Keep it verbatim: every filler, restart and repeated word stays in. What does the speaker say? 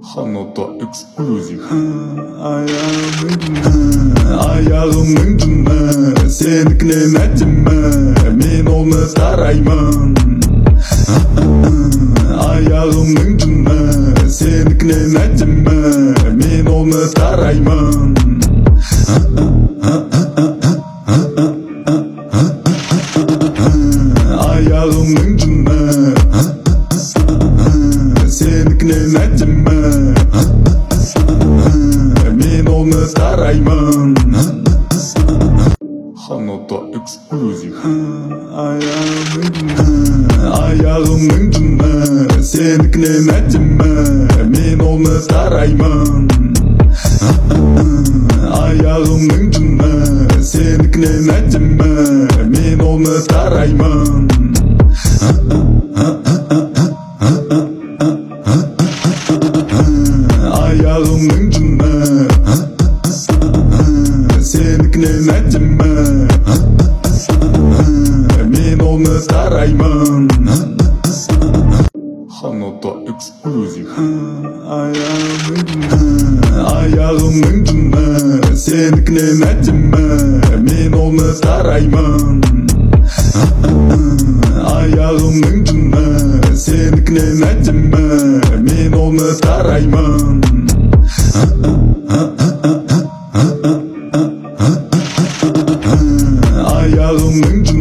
Қанат эксклюзив. Аяғымның діні сенікінен әдемі, мен оны тараймын. Аяғымның діні сенікінен әдемі, мен оны тараймын. Аяғымның діні сенікінен әдемі, мен оны тараймын. Қанат эксклюзив. Аяғымның діні сенікінен әдемі, мен оны тараймын. Аяғымның діні сенікінен әдемі, мен оны тараймын. Аяғымның діні сенікінен әдемі, мен оны тараймын. Қанат эксклюзив. Аяғымның діні сенікінен әдемі, мен оны тараймын. Аяғымның діні сенікінен әдемі, мен оны тараймын. Аяғымның